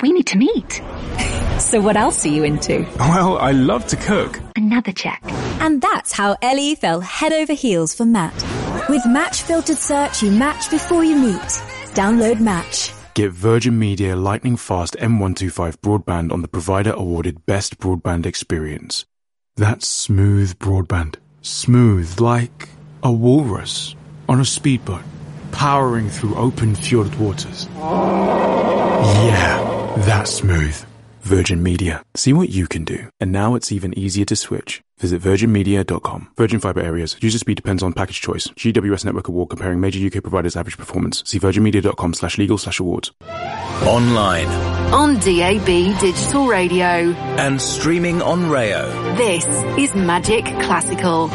we need to meet. So what else are you into? Well, I love to cook. Another check. And that's how Ellie fell head over heels for Match. With Match Filtered Search, you match before you meet. Download Match. Get Virgin Media Lightning Fast M125 broadband on the provider-awarded Best Broadband Experience. That's smooth broadband. Smooth like a walrus on a speedboat, powering through open fjord waters. Yeah, that's smooth. Virgin Media. See what you can do. And now it's even easier to switch. Visit virginmedia.com. Virgin Fibre Areas. User speed depends on package choice. GWS Network Award comparing major UK providers' average performance. See virginmedia.com/legal/awards. Online. On DAB Digital Radio. And streaming on Rayo. This is Magic Classical.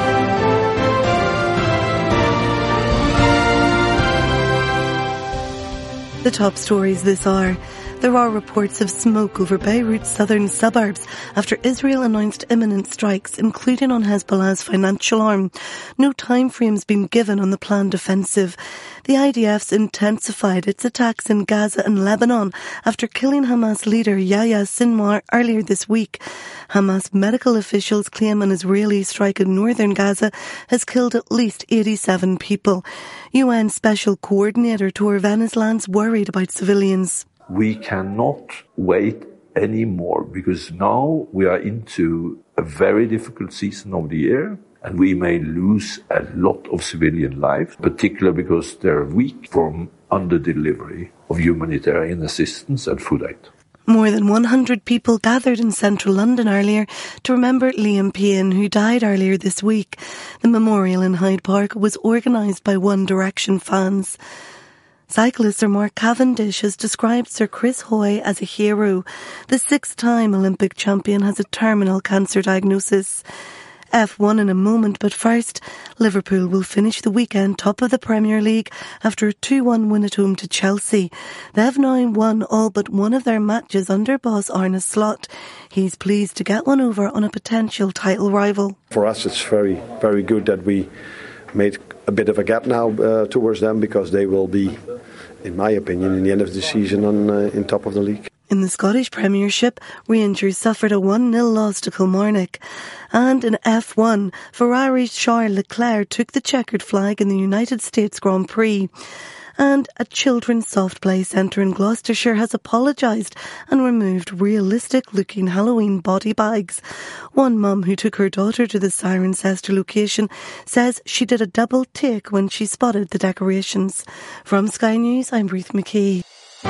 The top stories this hour. There are reports of smoke over Beirut's southern suburbs after Israel announced imminent strikes, including on Hezbollah's financial arm. No time frame's been given on the planned offensive. The IDF's intensified its attacks in Gaza and Lebanon after killing Hamas leader Yahya Sinwar earlier this week. Hamas medical officials claim an Israeli strike in northern Gaza has killed at least 87 people. UN Special Coordinator Tor Venesland's worried about civilians. We cannot wait anymore because now we are into a very difficult season of the year and we may lose a lot of civilian life, particularly because they're weak from under-delivery of humanitarian assistance and food aid. More than 100 people gathered in central London earlier to remember Liam Payne, who died earlier this week. The memorial in Hyde Park was organised by One Direction fans. Cyclist Sir Mark Cavendish has described Sir Chris Hoy as a hero. The six-time Olympic champion has a terminal cancer diagnosis. F1 in a moment, but first, Liverpool will finish the weekend top of the Premier League after a 2-1 win at home to Chelsea. They've now won all but one of their matches under boss Arne Slot. He's pleased to get one over on a potential title rival. For us, it's very, very good that we made a bit of a gap now towards them, because they will be, in my opinion, in the end of the season in top of the league. In the Scottish Premiership, Rangers suffered a 1-0 loss to Kilmarnock. And in F1, Ferrari's Charles Leclerc took the checkered flag in the United States Grand Prix. And a children's soft play centre in Gloucestershire has apologised and removed realistic-looking Halloween body bags. One mum who took her daughter to the Cirencester location says she did a double take when she spotted the decorations. From Sky News, I'm Ruth McKee.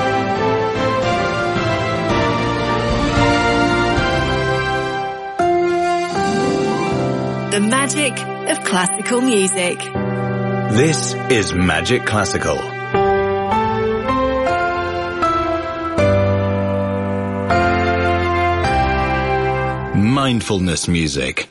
The magic of classical music. This is Magic Classical. Mindfulness music.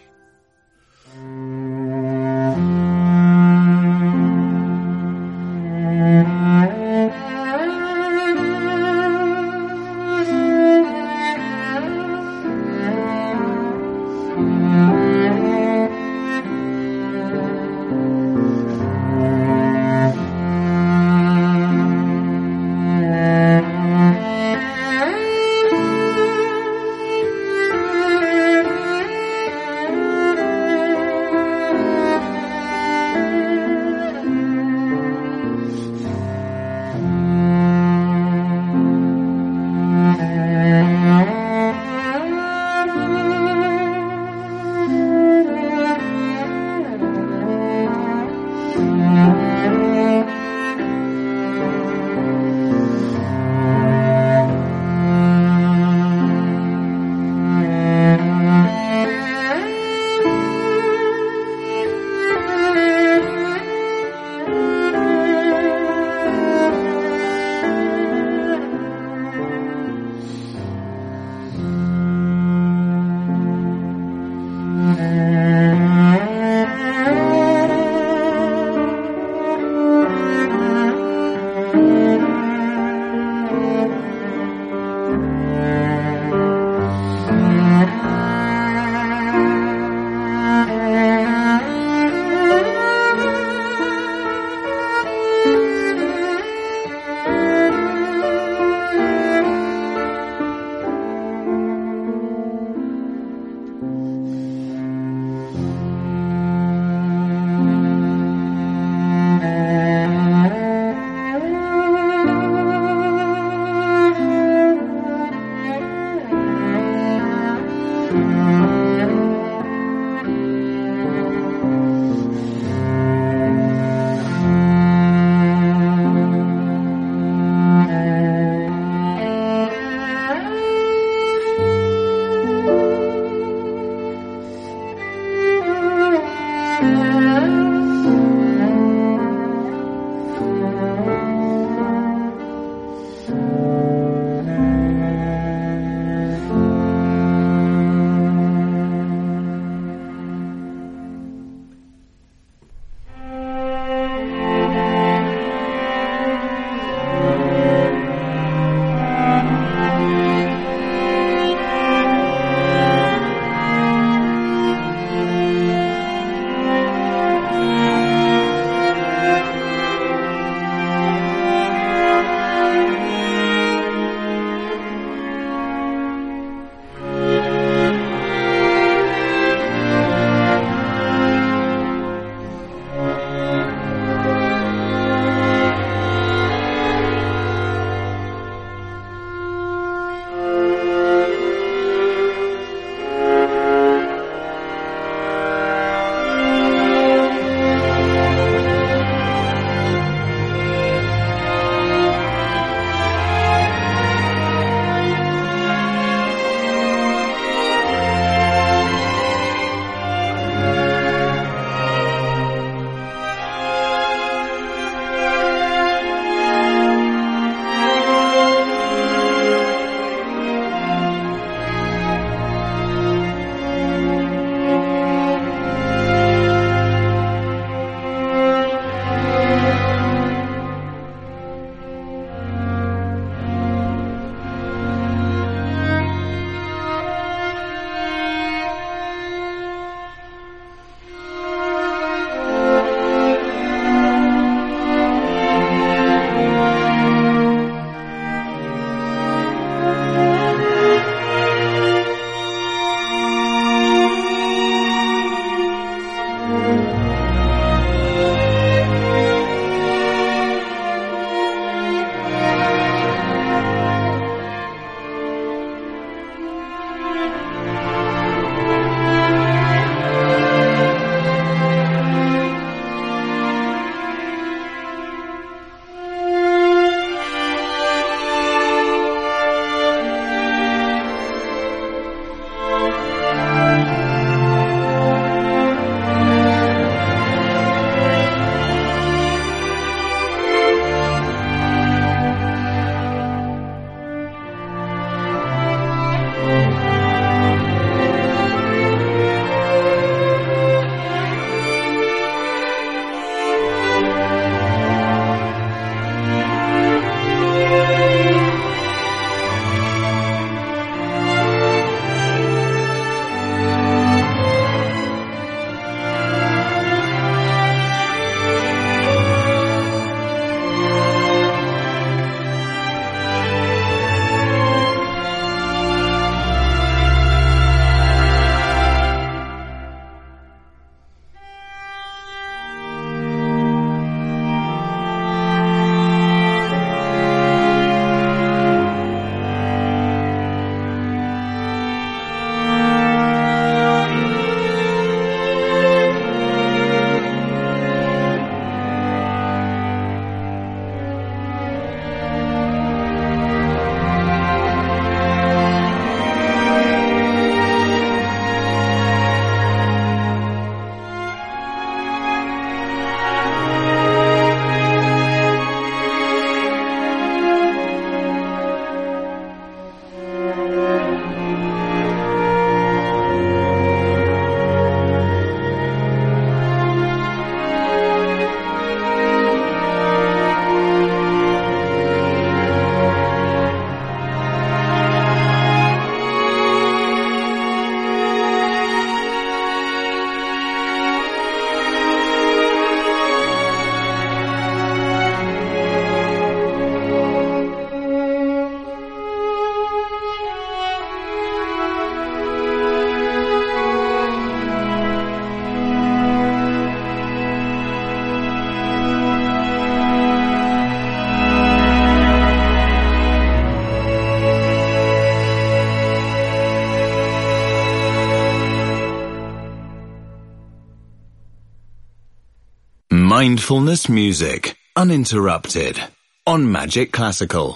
Mindfulness music, uninterrupted, on Magic Classical.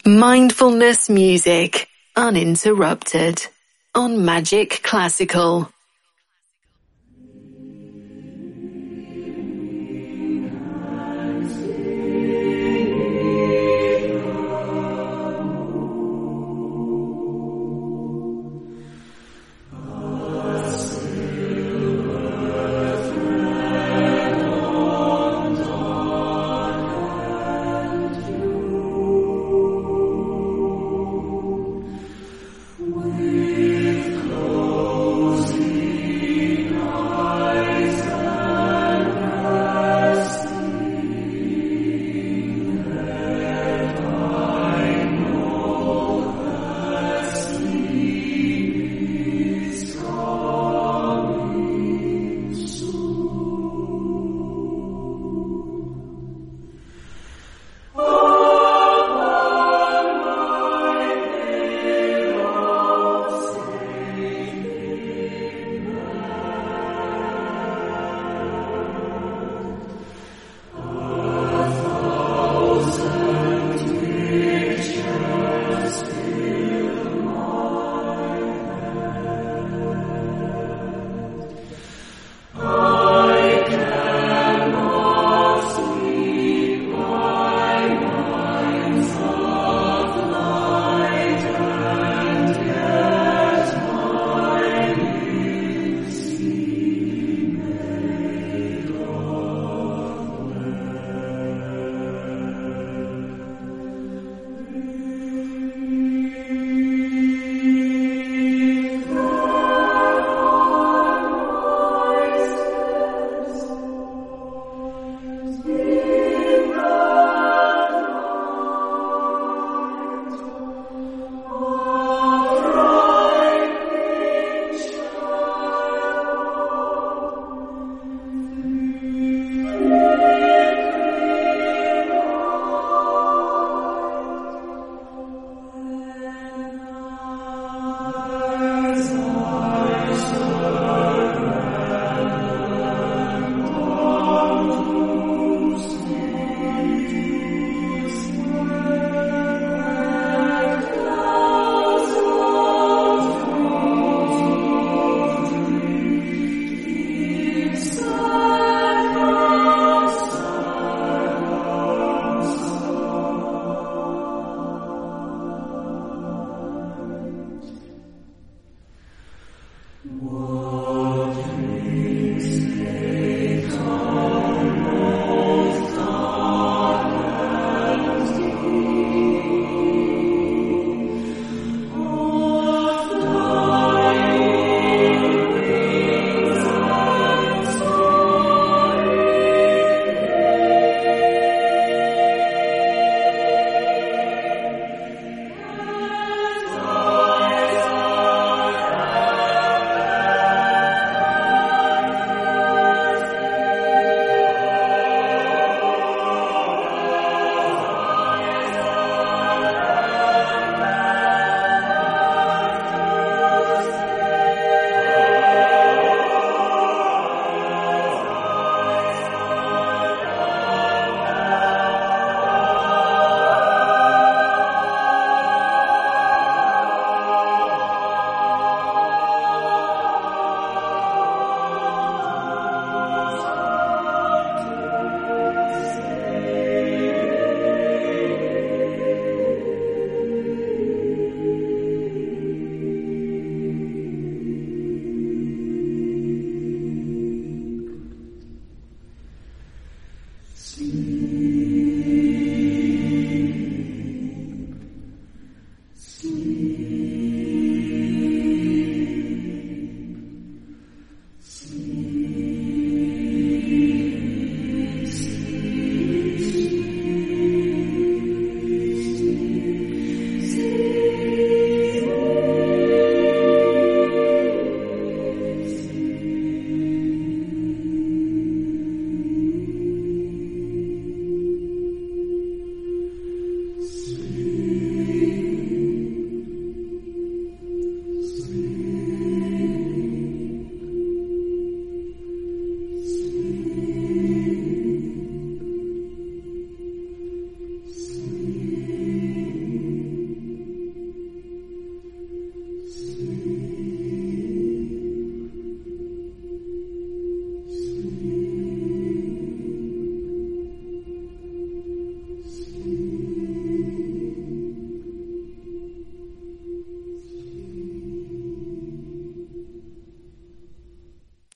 Mindfulness music, uninterrupted, on Magic Classical. With closing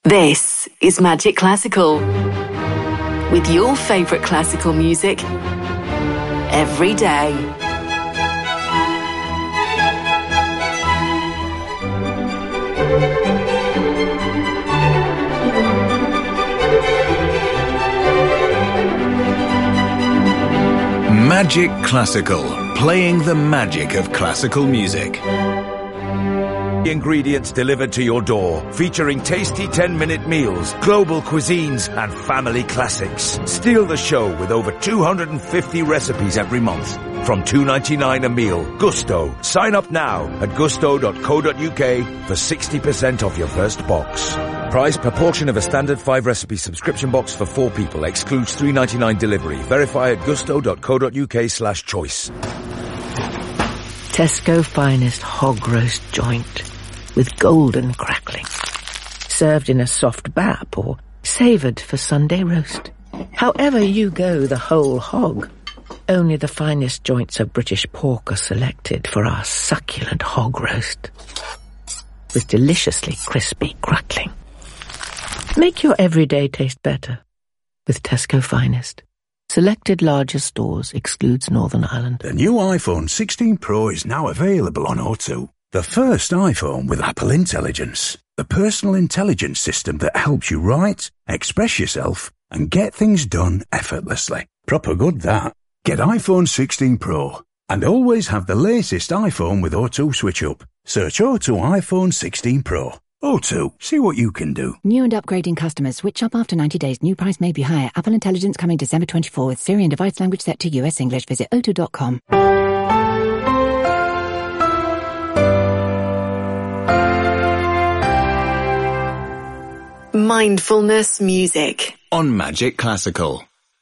This is Magic Classical, with your favourite classical music every day. Magic Classical, playing the magic of classical music. Ingredients delivered to your door, featuring tasty 10-minute meals, global cuisines, and family classics. Steal the show with over 250 recipes every month. From $2.99 a meal. Gusto. Sign up now at gusto.co.uk for 60% off your first box. Price per portion of a standard 5-recipe subscription box for 4 people. Excludes $3.99 delivery. Verify at gusto.co.uk/choice. Tesco finest hog roast joint with golden crackling. Served in a soft bap or savoured for Sunday roast. However you go the whole hog, only the finest joints of British pork are selected for our succulent hog roast. With deliciously crispy crackling. Make your everyday taste better with Tesco Finest. Selected larger stores, excludes Northern Ireland. The new iPhone 16 Pro is now available on O2. The first iPhone with Apple Intelligence. The personal intelligence system that helps you write, express yourself, and get things done effortlessly. Proper good, that. Get iPhone 16 Pro. And always have the latest iPhone with O2 Switch Up. Search O2 iPhone 16 Pro. O2, see what you can do. New and upgrading customers switch up after 90 days. New price may be higher. Apple Intelligence coming December 24 with Siri and device language set to US English. Visit o2.com. Mindfulness music on Magic Classical.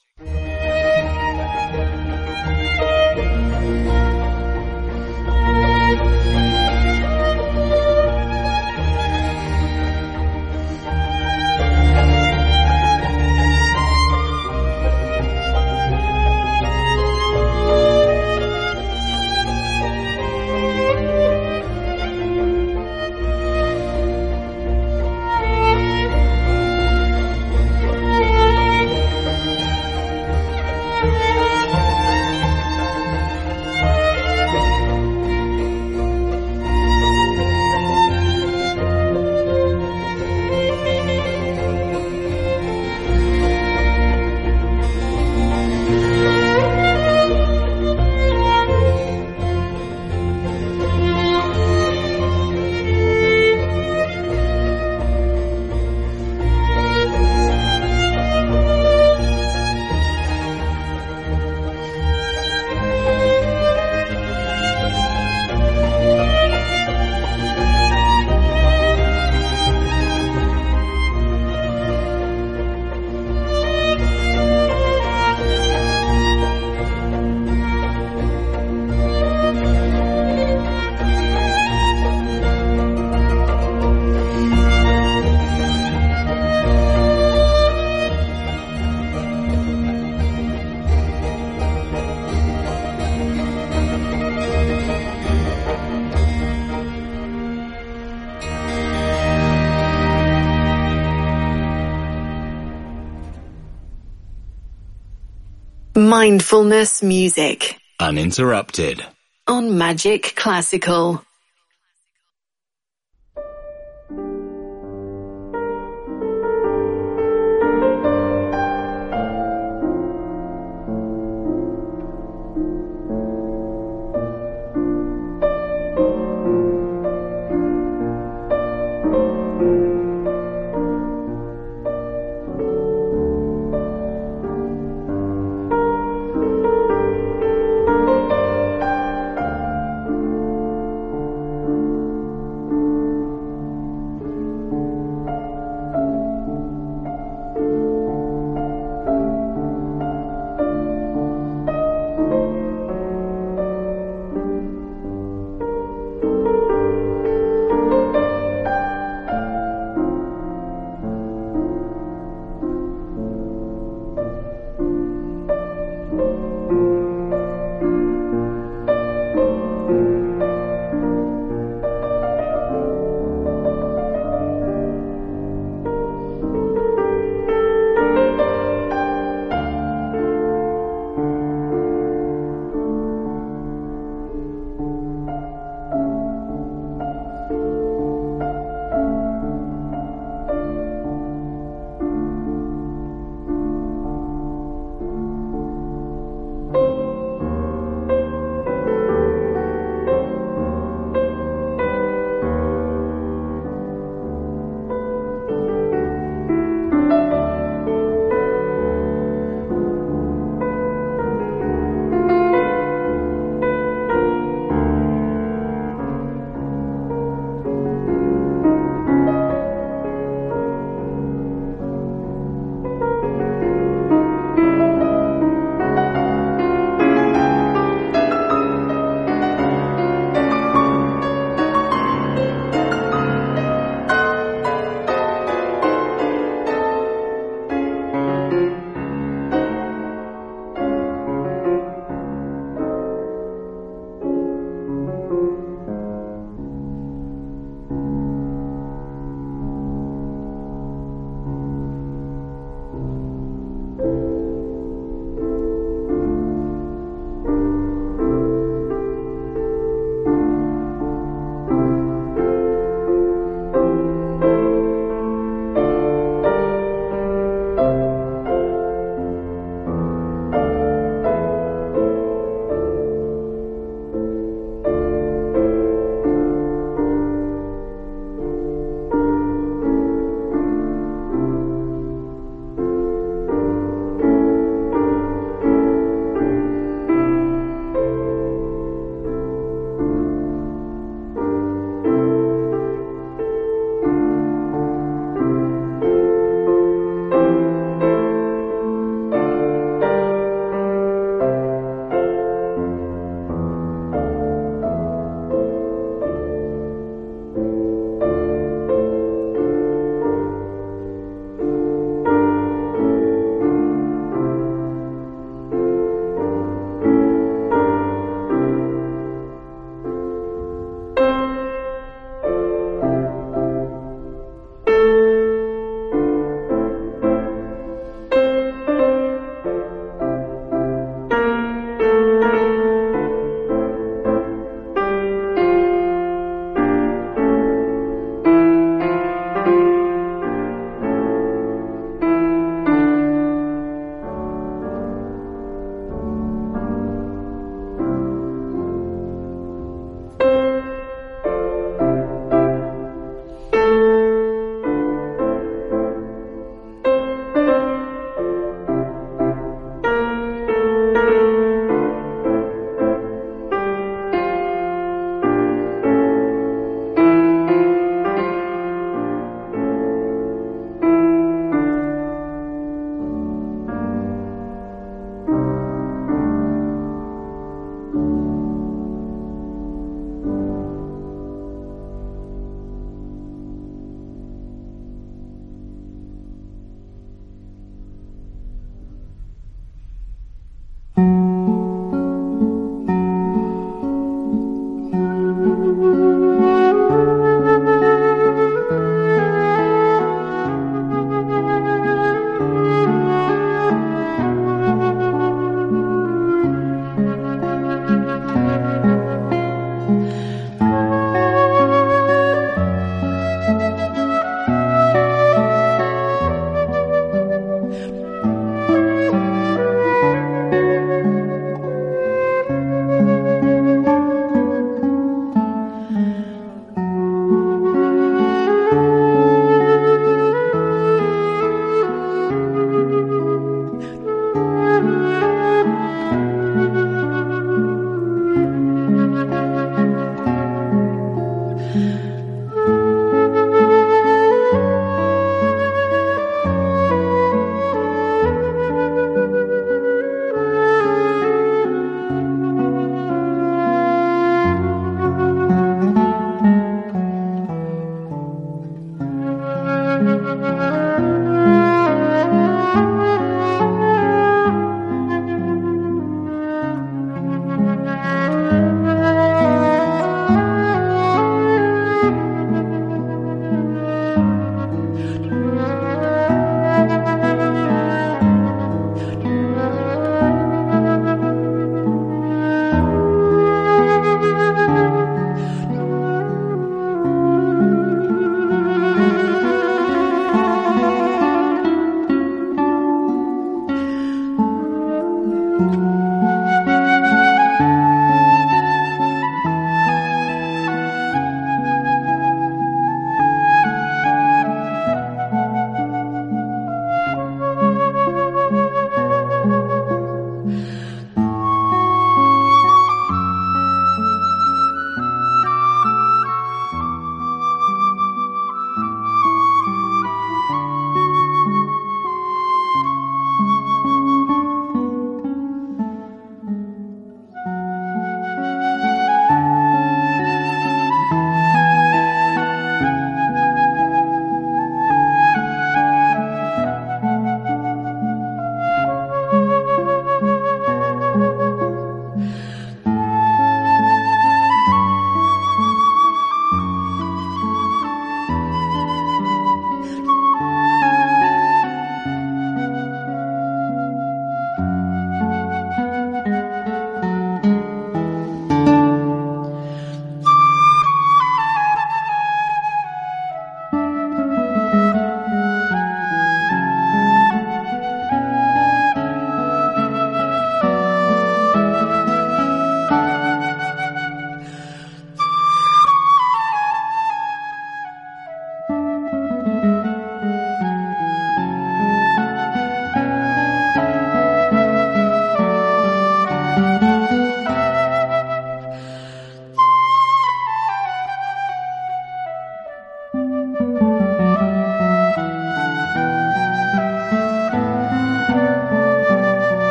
Mindfulness music uninterrupted on Magic Classical.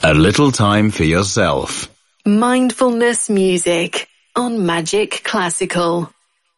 A little time for yourself. Mindfulness music on Magic Classical.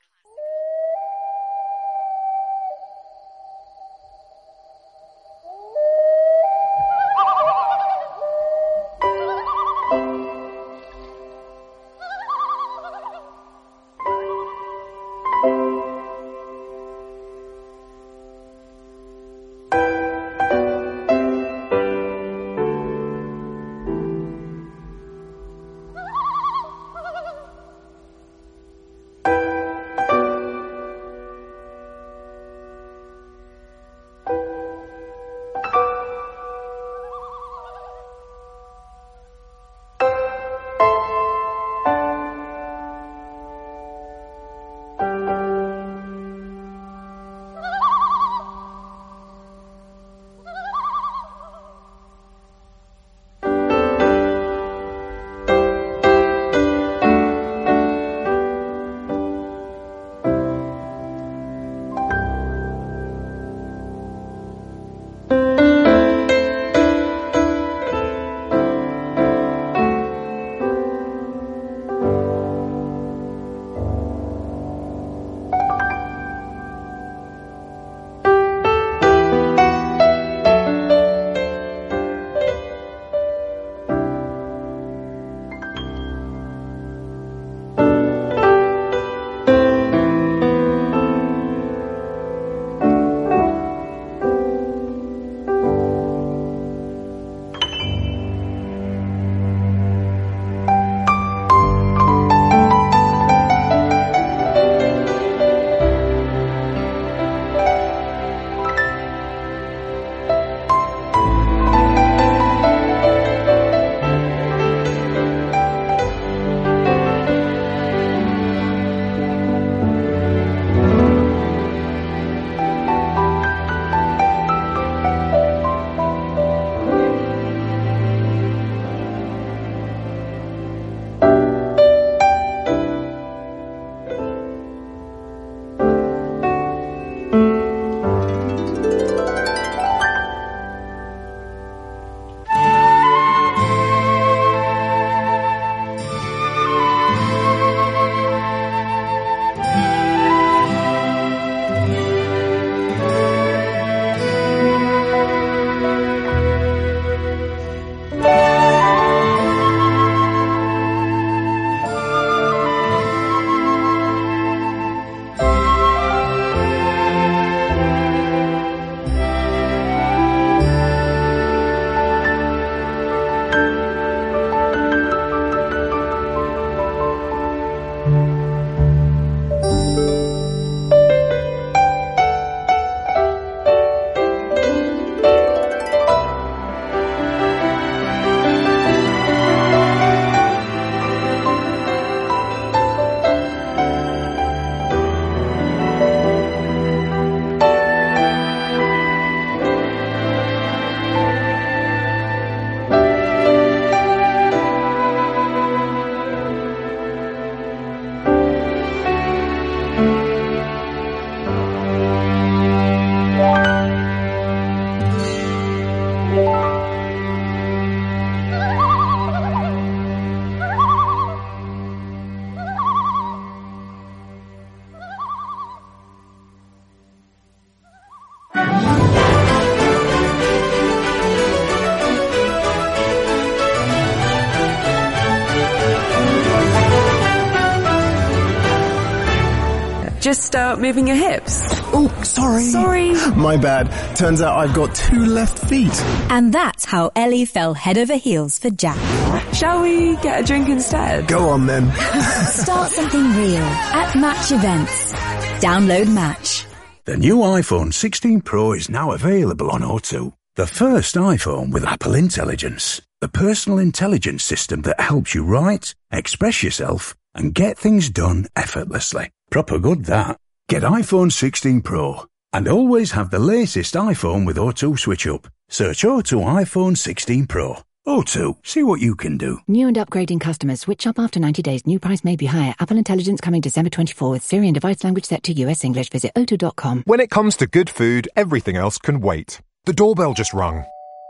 Just start moving your hips. Oh, sorry. My bad. Turns out I've got 2 left feet. And that's how Ellie fell head over heels for Jack. Shall we get a drink instead? Go on then. Start something real at Match events. Download Match. The new iPhone 16 Pro is now available on O2. The first iPhone with Apple Intelligence. The personal intelligence system that helps you write, express yourself, and get things done effortlessly. Proper good, that. Get iPhone 16 Pro. And always have the latest iPhone with O2 Switch Up. Search O2 iPhone 16 Pro. O2, see what you can do. New and upgrading customers switch up after 90 days. New price may be higher. Apple Intelligence coming December 24 with Siri and device language set to US English. Visit o2.com. When it comes to good food, everything else can wait. The doorbell just rung.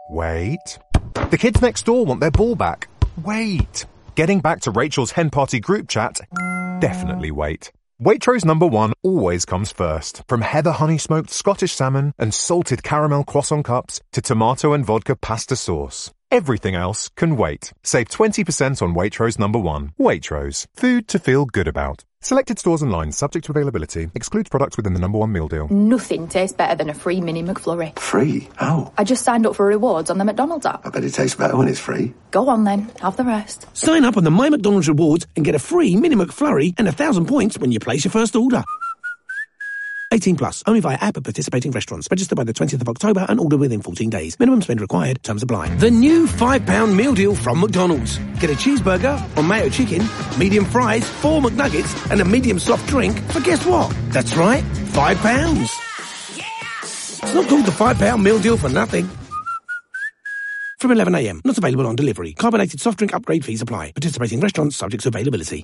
Wait. The kids next door want their ball back. Wait. Getting back to Rachel's hen party group chat. Definitely wait. Waitrose #1 always comes first. From heather honey smoked Scottish salmon and salted caramel croissant cups to tomato and vodka pasta sauce. Everything else can wait. Save 20% on Waitrose #1. Waitrose. Food to feel good about. Selected stores and lines subject to availability. Excludes products within the #1 meal deal. Nothing tastes better than a free mini McFlurry. Free? How? I just signed up for rewards on the McDonald's app. I bet it tastes better when it's free. Go on then, have the rest. Sign up on the My McDonald's Rewards and get a free mini McFlurry and 1,000 points when you place your first order. 18 plus, only via app at participating restaurants. Register by the 20th of October and order within 14 days. Minimum spend required. Terms apply. The new £5 meal deal from McDonald's. Get a cheeseburger or mayo chicken, medium fries, 4 McNuggets and a medium soft drink for guess what? That's right, £5. It's not called the £5 meal deal for nothing. From 11 a.m. Not available on delivery. Carbonated soft drink upgrade fees apply. Participating restaurants subject to availability.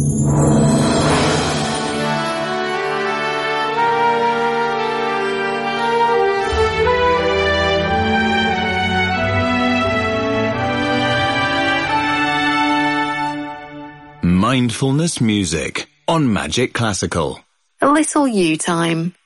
Mindfulness music on Magic Classical. A little you time.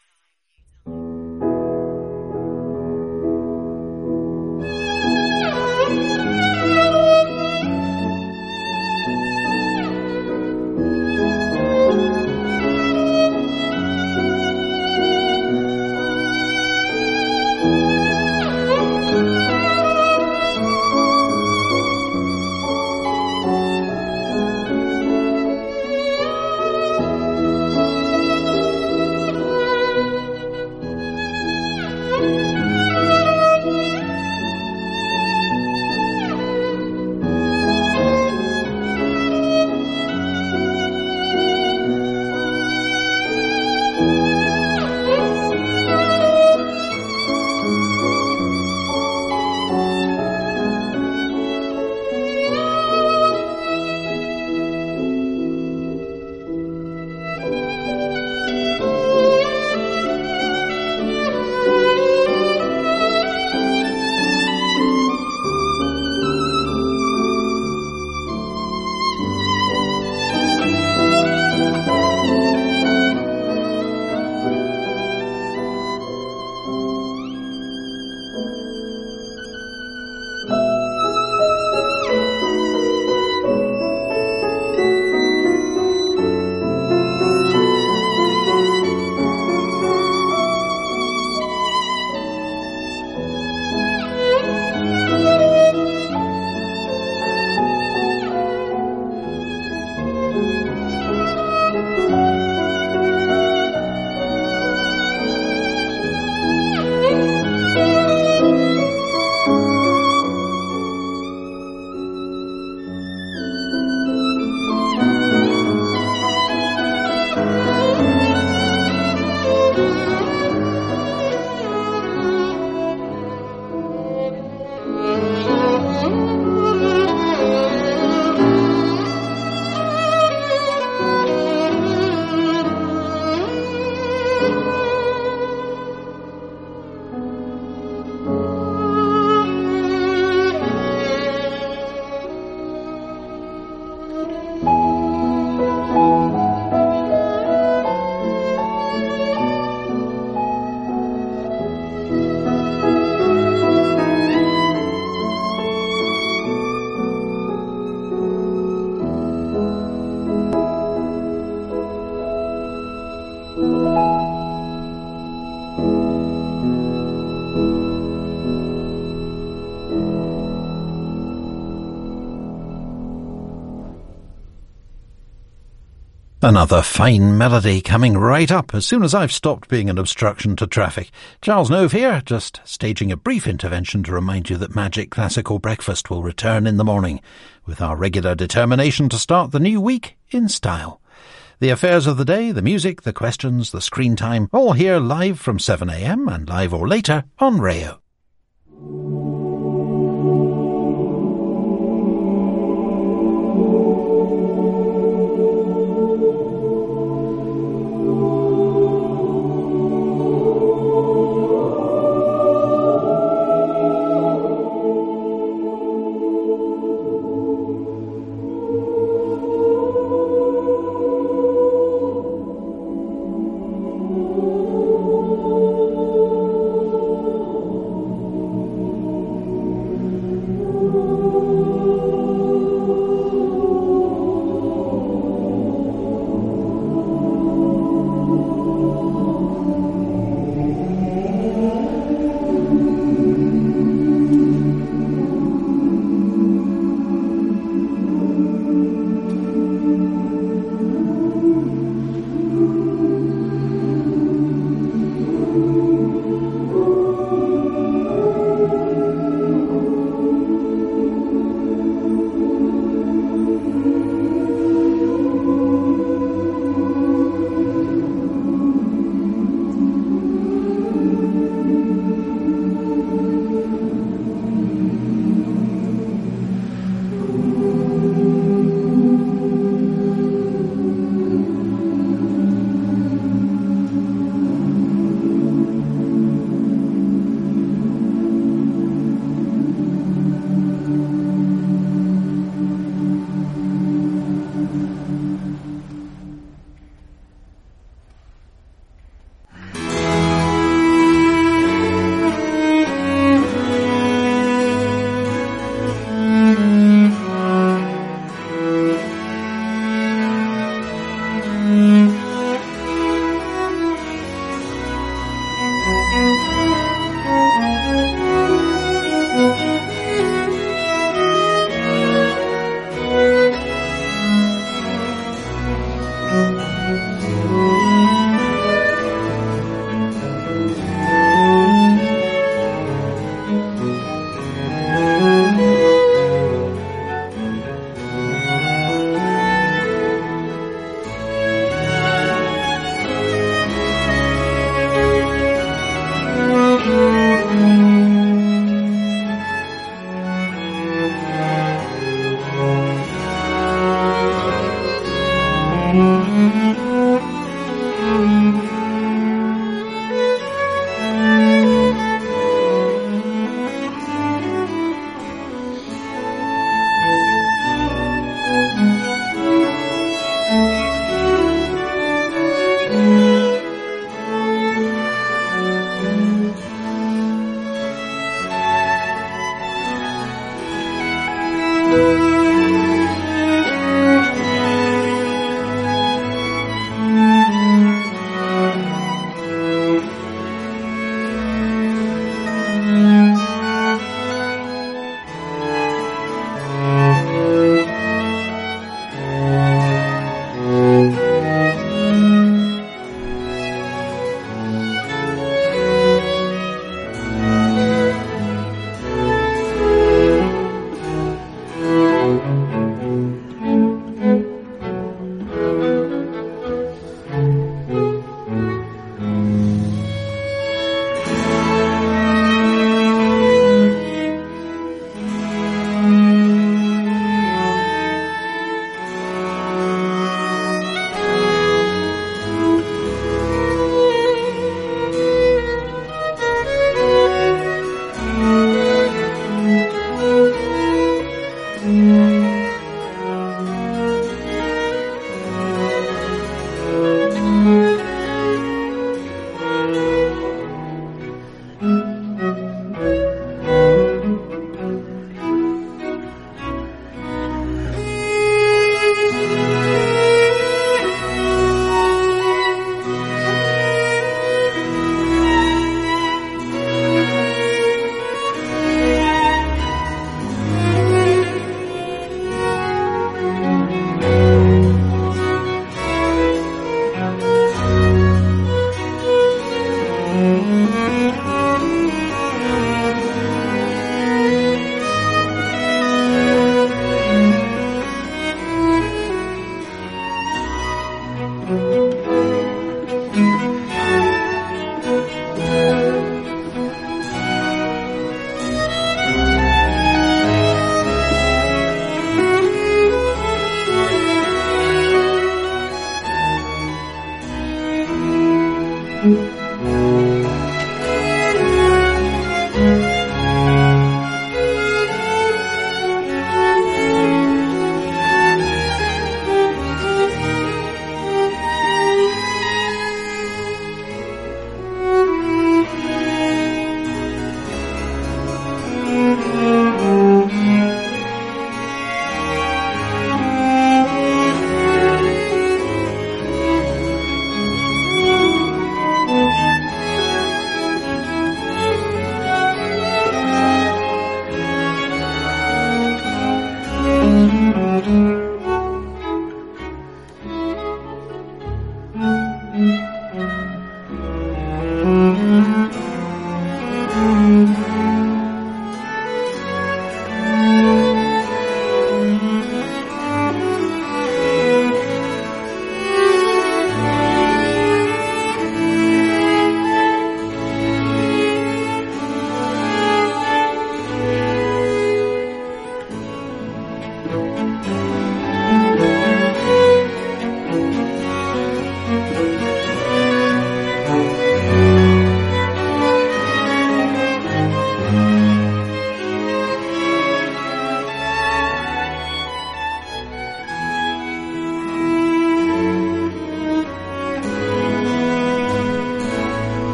Another fine melody coming right up as soon as I've stopped being an obstruction to traffic. Charles Nove here, just staging a brief intervention to remind you that Magic Classical Breakfast will return in the morning, with our regular determination to start the new week in style. The affairs of the day, the music, the questions, the screen time, all here live from 7 a.m. and live or later on Rayo.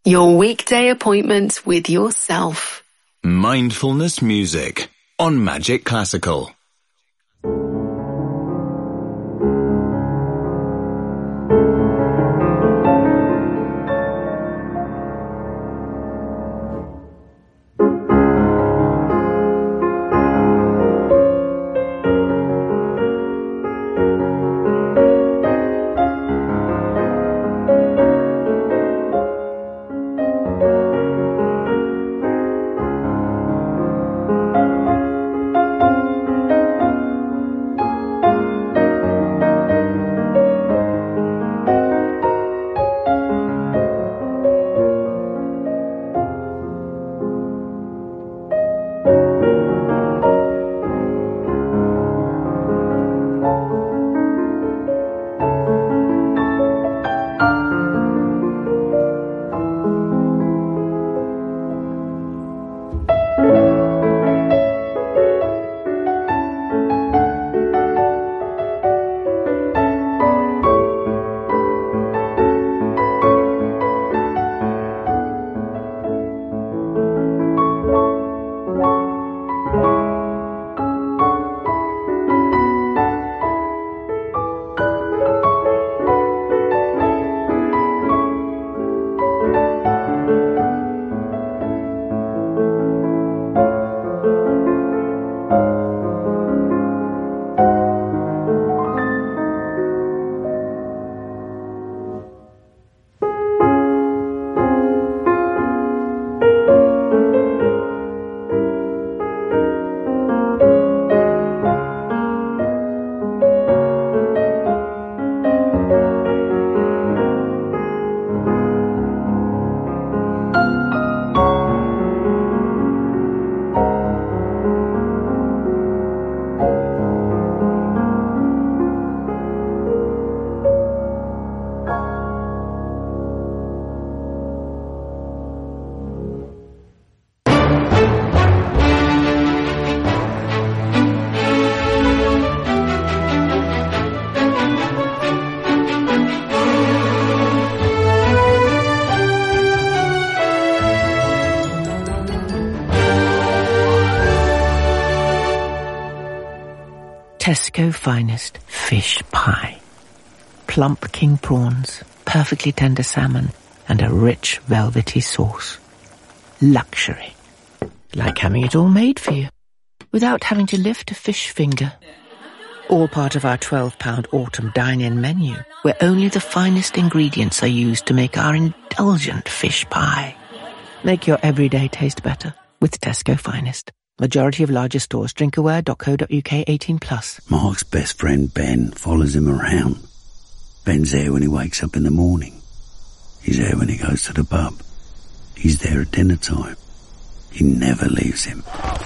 Your weekday appointment with yourself. Mindfulness music on Magic Classical. Tesco Finest fish pie. Plump king prawns, perfectly tender salmon, and a rich velvety sauce. Luxury. Like having it all made for you, without having to lift a fish finger. All part of our £12 autumn dine-in menu, where only the finest ingredients are used to make our indulgent fish pie. Make your everyday taste better with Tesco Finest. Majority of larger stores. Drinkaware.co.uk 18+. Mark's best friend Ben follows him around. Ben's there when he wakes up in the morning. He's there when he goes to the pub. He's there at dinner time. He never leaves him.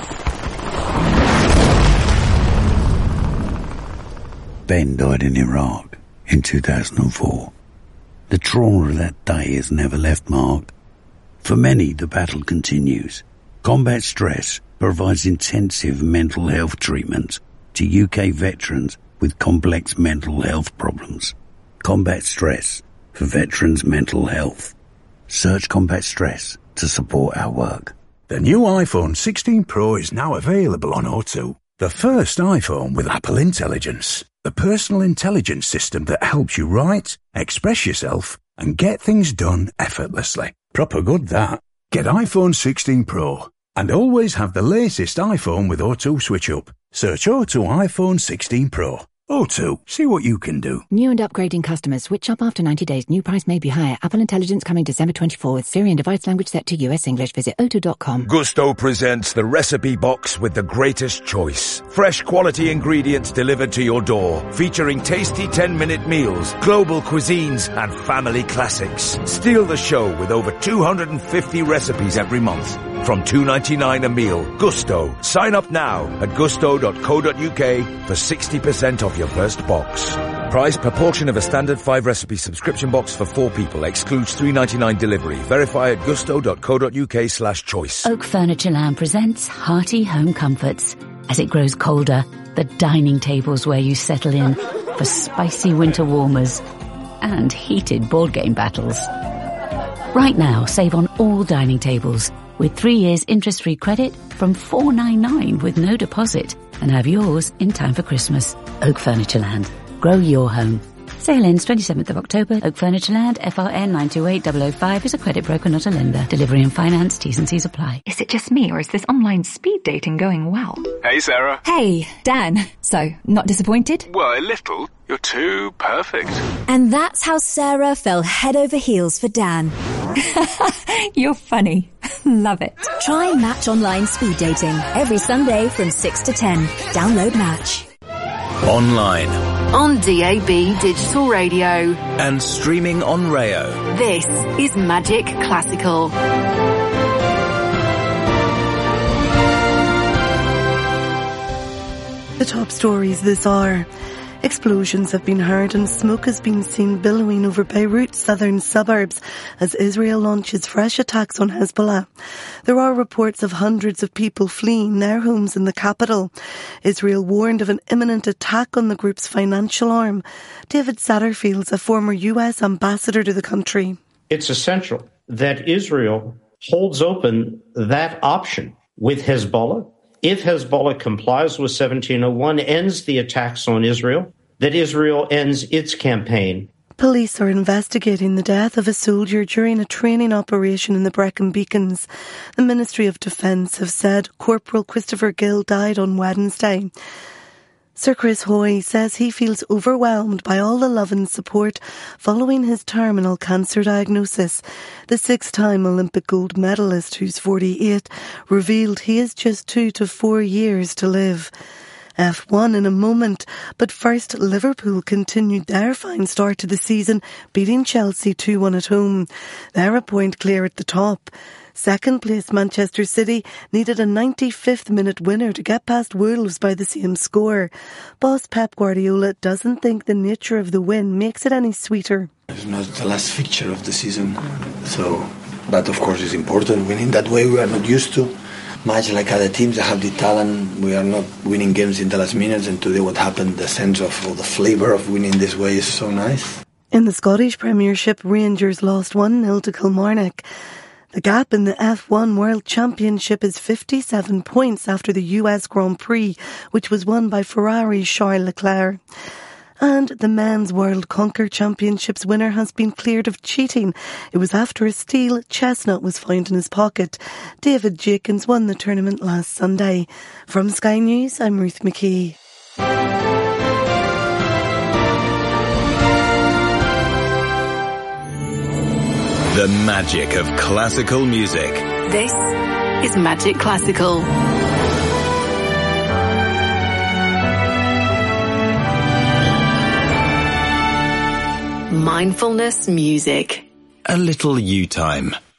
Ben died in Iraq in 2004. The trauma of that day has never left Mark. For many, the battle continues. Combat Stress provides intensive mental health treatment to UK veterans with complex mental health problems. Combat Stress for veterans' mental health. Search Combat Stress to support our work. The new iPhone 16 Pro is now available on O2. The first iPhone with Apple Intelligence. The personal intelligence system that helps you write, express yourself, and get things done effortlessly. Proper good, that. Get iPhone 16 Pro. And always have the latest iPhone with O2 Switch Up. Search O2 iPhone 16 Pro. O2, see what you can do. New and upgrading customers switch up after 90 days. New price may be higher. Apple Intelligence coming December 24 with Siri and device language set to US English. Visit O2.com. Gusto presents the recipe box with the greatest choice. Fresh quality ingredients delivered to your door. Featuring tasty 10-minute meals, global cuisines and family classics. Steal the show with over 250 recipes every month. From $2.99 a meal. Gusto. Sign up now at gusto.co.uk for 60% off your first box. Price per portion of a standard 5-recipe subscription box for 4 people. Excludes $3.99 delivery. Verify at gusto.co.uk/choice. Oak Furnitureland presents Hearty Home Comforts. As it grows colder, the dining table's where you settle in for spicy winter warmers and heated board game battles. Right now, save on all dining tables with 3 years interest-free credit from $499 with no deposit, and have yours in time for Christmas. Oak Furnitureland. Grow your home. Sale ends 27th of October. Oak Furnitureland, FRN 928005 is a credit broker, not a lender. Delivery and finance, T's and C's apply. Is it just me, or is this online speed dating going well? Hey, Sarah. Hey, Dan. So, not disappointed? Well, a little. You're too perfect. And that's how Sarah fell head over heels for Dan. You're funny. Love it. Try Match Online Speed Dating every Sunday from 6 to 10. Download Match. Online. On DAB Digital Radio. And streaming on Rayo. This is Magic Classical. The top stories this hour. Explosions have been heard and smoke has been seen billowing over Beirut's southern suburbs as Israel launches fresh attacks on Hezbollah. There are reports of hundreds of people fleeing their homes in the capital. Israel warned of an imminent attack on the group's financial arm. David Satterfield's a former US ambassador to the country. It's essential that Israel holds open that option with Hezbollah. If Hezbollah complies with 1701, ends the attacks on Israel, that Israel ends its campaign. Police are investigating the death of a soldier during a training operation in the Brecon Beacons. The Ministry of Defence have said Corporal Christopher Gill died on Wednesday. Sir Chris Hoy says he feels overwhelmed by all the love and support following his terminal cancer diagnosis. The 6-time Olympic gold medalist, who's 48, revealed he has just 2 to 4 years to live. F1 in a moment, but first Liverpool continued their fine start to the season, beating Chelsea 2-1 at home. They're a point clear at the top. Second place Manchester City needed a 95th minute winner to get past Wolves by the same score. Boss Pep Guardiola doesn't think the nature of the win makes it any sweeter. It's not the last fixture of the season, so that of course is important. Winning that way we are not used to. Much like other teams that have the talent, we are not winning games in the last minutes, and today what happened, the sense of or the flavour of winning this way is so nice. In the Scottish Premiership, Rangers lost 1-0 to Kilmarnock. The gap in the F1 World Championship is 57 points after the US Grand Prix, which was won by Ferrari's Charles Leclerc. And the Men's World Conquer Championships winner has been cleared of cheating. It was after a steel chestnut was found in his pocket. David Jenkins won the tournament last Sunday. From Sky News, I'm Ruth McKee. The magic of classical music. This is Magic Classical. Mindfulness music. A little you time.